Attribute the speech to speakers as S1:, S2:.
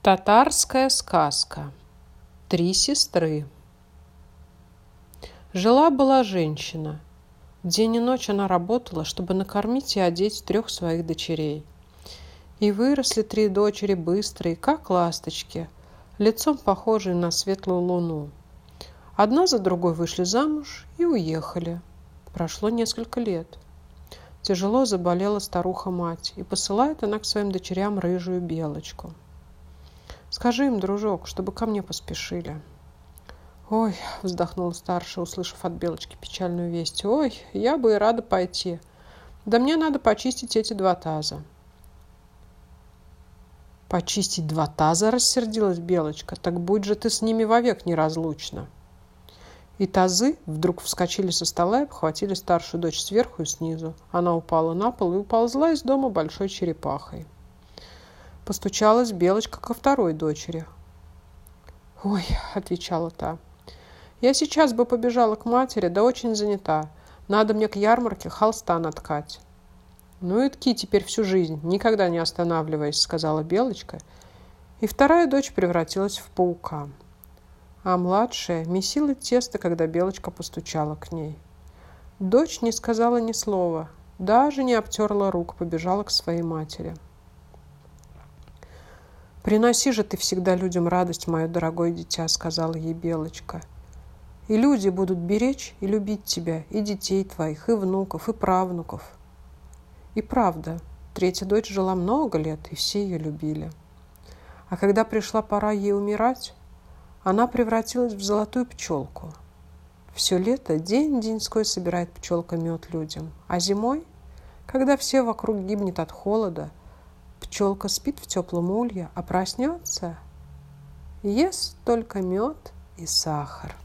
S1: Татарская сказка. Три сестры. Жила-была женщина. День и ночь она работала, чтобы накормить и одеть 3 своих дочерей. И выросли 3 дочери быстрые, как ласточки, лицом похожие на светлую луну. Одна за другой вышли замуж и уехали. Прошло несколько лет. Тяжело заболела старуха-мать, и посылает она к своим дочерям рыжую белочку. «Скажи им, дружок, чтобы ко мне поспешили». «Ой», — вздохнула старшая, услышав от Белочки печальную весть, «ой, я бы и рада пойти. Да мне надо почистить эти 2 таза». «Почистить 2 таза?» — рассердилась Белочка. «Так будь же ты с ними вовек неразлучна». И тазы вдруг вскочили со стола и обхватили старшую дочь сверху и снизу. Она упала на пол и уползла из дома большой черепахой. Постучалась Белочка ко второй дочери. «Ой», — отвечала та, — «я сейчас бы побежала к матери, да очень занята. Надо мне к ярмарке холста наткать». «Ну и тки теперь всю жизнь, никогда не останавливаясь», — сказала Белочка. И вторая дочь превратилась в паука. А младшая месила тесто, когда Белочка постучала к ней. Дочь не сказала ни слова, даже не обтерла рук, побежала к своей матери. «Приноси же ты всегда людям радость, мое дорогое дитя», — сказала ей Белочка. «И люди будут беречь и любить тебя, и детей твоих, и внуков, и правнуков». И правда, 3-я дочь жила много лет, и все ее любили. А когда пришла пора ей умирать, она превратилась в золотую пчелку. Все лето день-деньской собирает пчелка мед людям, а зимой, когда все вокруг гибнет от холода, пчелка спит в теплом улье, а проснется, ест только мед и сахар.